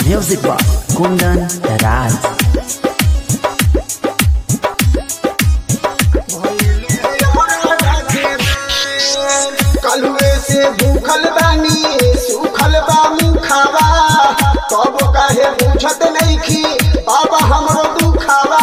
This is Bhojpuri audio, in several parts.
Music by Kundan Raj. कलुए से भूखल बानी सूखल बा मुखावा तब काहे पूछत नइखी बाबा हमरो दुखावा।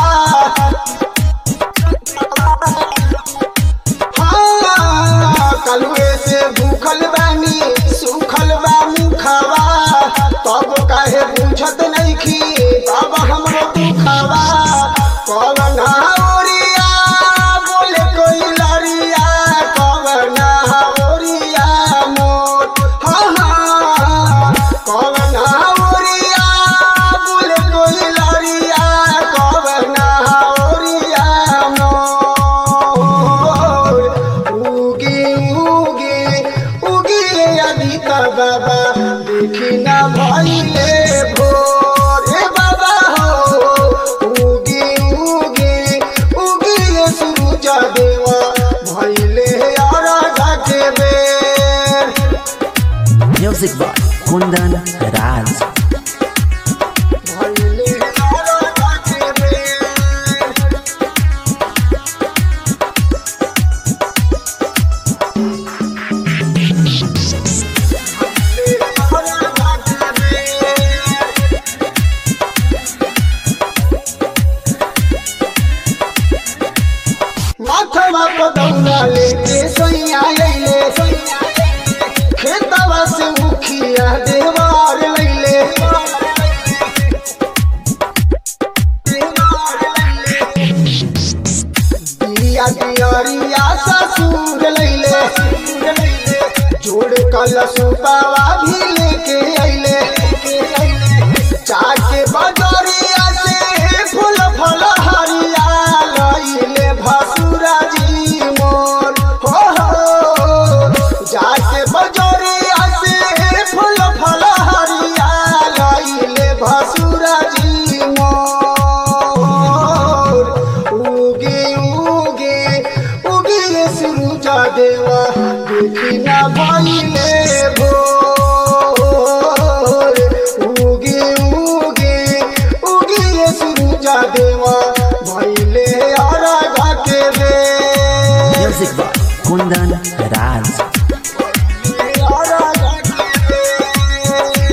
हाँ कलुए से भूखल बानी सूखल बा मुखावा तब काहे पूछत नइखी बाबा हमरो दुखावा। कवन ओरिया बोले कोई लरिया कवन ओरिया मोर हाँ हाँ कवन ओरिया बोले कोई लरिया कवन ओरिया मोर। उगी उगी उगी अभी का बाबा देखी ना भइले भोर हे बाबा हो। उगी उगी उगी सूरज देवा भइले अरघा के बेर। Music by Kundan Raj. भइले अरघा के बेर। अरघा के बेर। माथवा पर दौड़ा लेके सैया अइले खेतवा से मुखिया देवार लैले। दिया दियरिया ससुर लैले जोड़ कलशुपावा भी लेके अइले। जाके बजरिया से फूल फल हरिया लइले भसुरा जी मोर हो जाके बजरिया से फूल फल हरिया लइले भसुरा जी मोर। उगे उगे उगे सूरज देवा देखी ना भइले भोर। उगे उगे उगे सूरज देवा भइले अरघा के बेर। Music by Kundan Raj. अरघा के बेर।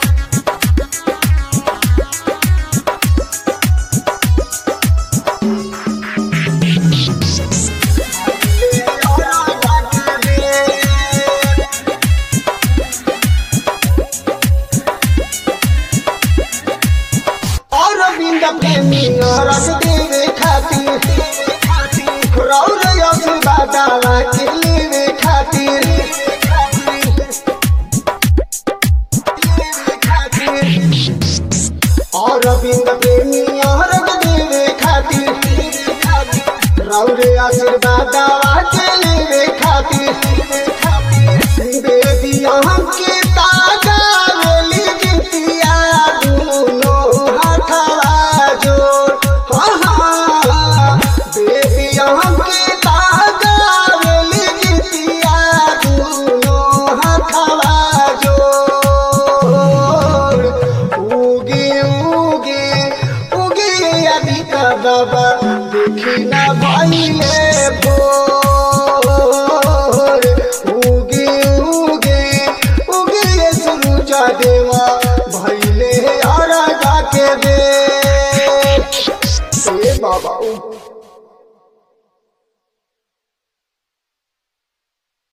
अरघा के बेर। अरविंद प्रेमी रस देवे खातिर रौर आशीर्वादवा के लेवे खातिर अरविंद प्रेमी रस देवे खातिर रौर आशीर्वादवा के लेवे खातिर बेबी हमके ताजा बोली गिनतिया दुनो हाथवा जोड़ हाँ हाँ बेबी हमके ताजा बोली गिनतिया दुनो हाथवा जोड़। उगी उगी उगी अभी का बाबा देखी ना भइले भोर।